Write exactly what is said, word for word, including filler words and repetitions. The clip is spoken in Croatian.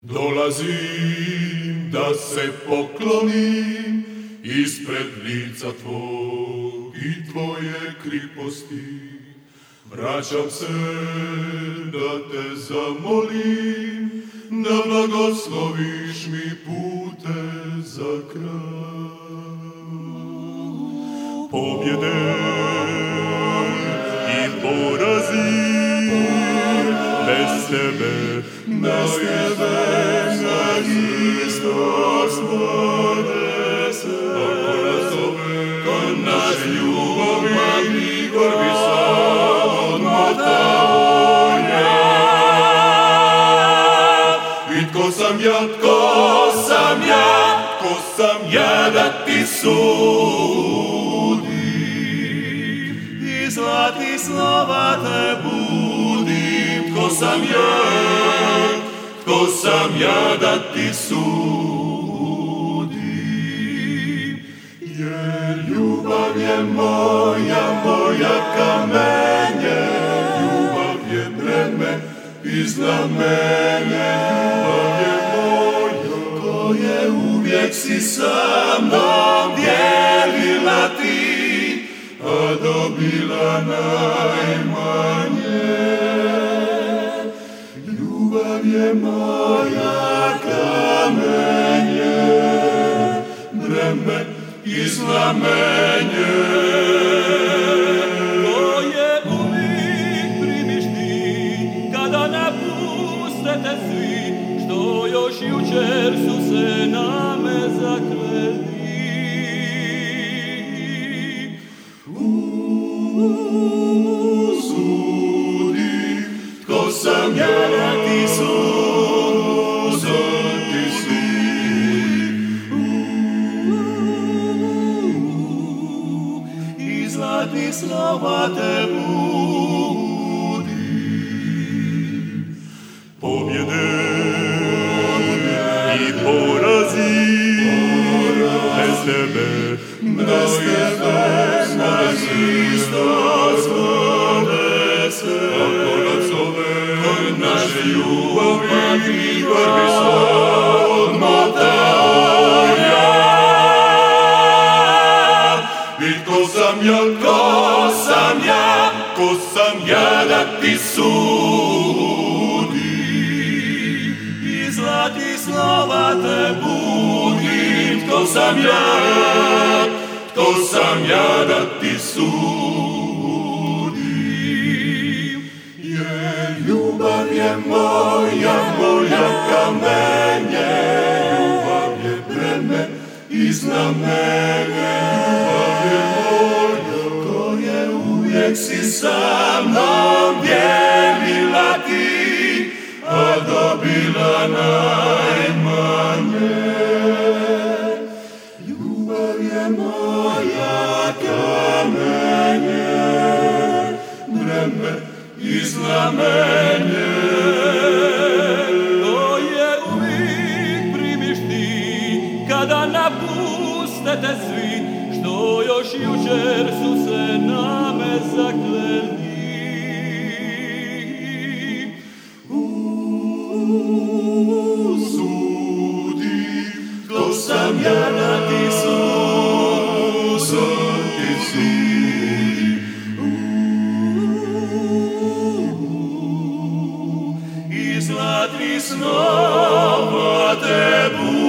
Dolazim da se poklonim ispred lica tvog i tvoje kriposti. Vraćam se da te zamolim, da blagosloviš mi pute za kraj. Pobjede i porazi bez tebe, bez tebe na Hristos podese. Ako nas zove, ko naš ljubavi, gorbi sam odmota volja. I tko sam ja, tko sam ja, tko sam ja da ti sudim. I zlati slova te budim, tko sam ja, tko sam ja da ti sudim. Jer ljubav je moja, moja kamenje, ljubav je breme i znamenje, ljubav je moja, koje uvijek si sa mnom dijelila ti, a dobila najmanje. Ljubav je moja kamenje, breme i znamenje, koje uvijek primiš ti, kada napuste te svi, što još jučer su se na me zakleli. Sudi, tko sam ja da ti sudim, ti sudi. I zlati slova te budi. Pobjede i porazi bez tebe, bez tebe na Hristos podese. Ako nas zove, naše ljubavi, gorbi sam odmota volja. I tko sam ja, tko sam ja, tko sam ja da ti sudim. I zlati slova te budim, Tko sam ja, tko sam ja da ti sudim. Jer ljubav je moja, moja kamenje, ljubav je breme i znamenje, ljubav je moja, koje uvijek si sa mnom dijelila ti, a dobila najmanje. Ljubav je moja kamenje, breme i znamenje, koje uvijek primiš ti, kada napuste te svi, što još jučer su se na me zakleli. Sudi, tko sam ja da ti sudim, ti sudi. I zlatih snova te budi.